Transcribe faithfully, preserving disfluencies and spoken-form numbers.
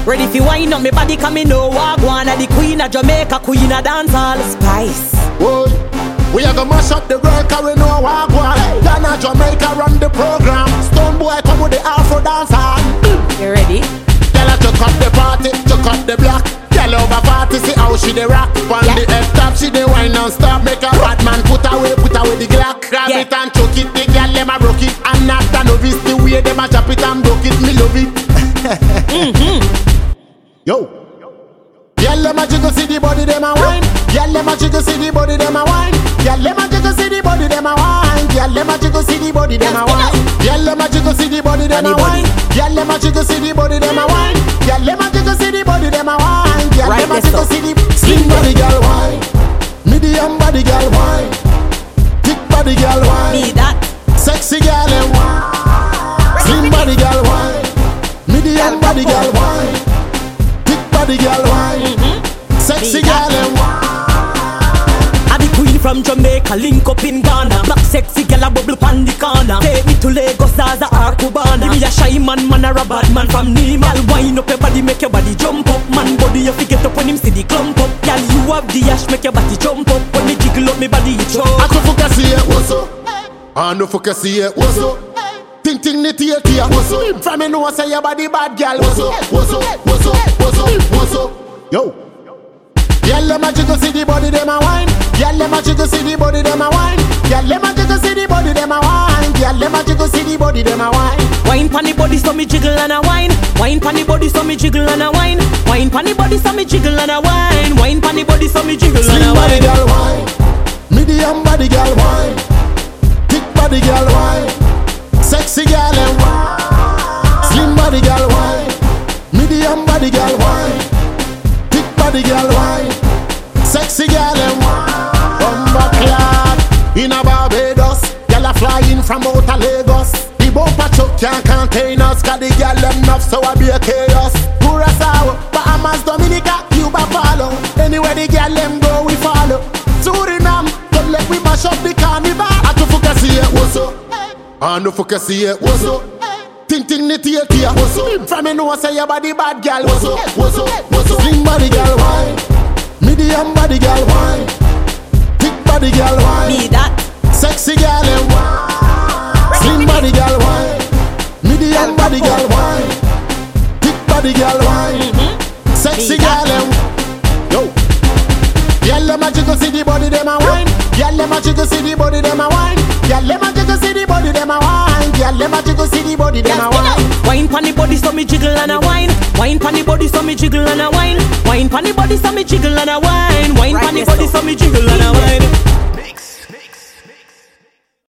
Ready fi wine up me body, come me know Wagwan. The queen of Jamaica, queen of dancehall. Spice. Whoa. We are gonna mash up the world, cause we know Wagwan. Ghana, Jamaica run the program. Stone boy come with the Afro dancehall. You ready? Tell her to cut the party, to cut the block. Tell over party, see how she dey rock. On Yeah. the head top, she dey wine non-stop. Make a bad man put away, put away the Glock. Grab Yeah. it and choke it, the girl them a broke it. I'm not a novice, the way them a chop it and broke it, me love it. Mm-hmm. Yo. Girl them a jiggle, see the body them a wine. Girl them a jiggle, see the body them a wine. Girl them a jiggle, see the body them a wine. Girl them a jiggle, see the body them a wine. Girl them a jiggle, see the body them a wine. Girl them a jiggle, see the body them a wine. Girl them a jiggle, see the body them a wine. Girl Right them a there, jiggle, so. see the slim body girl wine. Medium body girl wine. Thick body girl wine. Need that. Sexy girl and wine. Slim body girl wine. Medium body girl wine. Thick body girl wine. Sexy girl and wine. I the queen from Jamaica, link up in Ghana. Black sexy girl a bubble pan the corner. Take me to Lagos as a Cubana. Give me a shy man, man or a bad man from Nima. Girl, wind up your body, make your body jump up. Man body you fi get up when him see the clump up. Girl, you have the ash, make your body jump up. When me jiggle up me body, it show. I can focus here, what's up? I no focus here, what's up? Ting ting nitty here, what's up? From me know say your body bad, girl. What's up? What's up? What's up? What's up? What's up? Yo. Girl, them a jiggle, see the body them a wine. Girl, them a jiggle, see the body them a wine. Girl, them a jiggle, see the body them a wine. Girl, them a jiggle, see the body them a wine. Wine pon the body so me jiggle and a wine. Wine pon the body so me jiggle and a wine. Wine pon the body so me jiggle and a wine. Wine pon the body so me jiggle and a Slim body wine. girl wine. Medium body girl wine. Thick body girl wine. Sexy girl and wine. Slim body girl wine. Medium body girl wine. Thick body girl wine. Sexy girl and wine. Bumba clad in a Barbados. Girl a flying from outer Lagos. The bumper truck can't contain us. Cause the girl them enough so I be a chaos. Curaçao, Bahamas, Dominica, Cuba follow. Anywhere the girl them go we follow. Suriname, don't let we mash up the carnival. I to focus here, what's up? I no focus here, what's up? Ting ting nitty here, what's up? From me know say your body bad girl, what's up? What's up? What's up? Slim body girl wine. Medium body girl wine. Thick body girl wine. Need that. Sexy girl and wine. Slim body girl wine. Medium body girl wine. Thick body girl wine. Sexy girl and yo. Girl them a jiggle, see the body them a wine. Girl them a jiggle, see the body them a wine. Girl them a jiggle, see the body them a wine. Girl them a jiggle, see the body them a wine. Wine pon the body so me jiggle and a wine. Wine pon the body so me jiggle and a wine. Wine pon the body so me jiggle and a wine. Wine pon the body so me jiggle and a wine.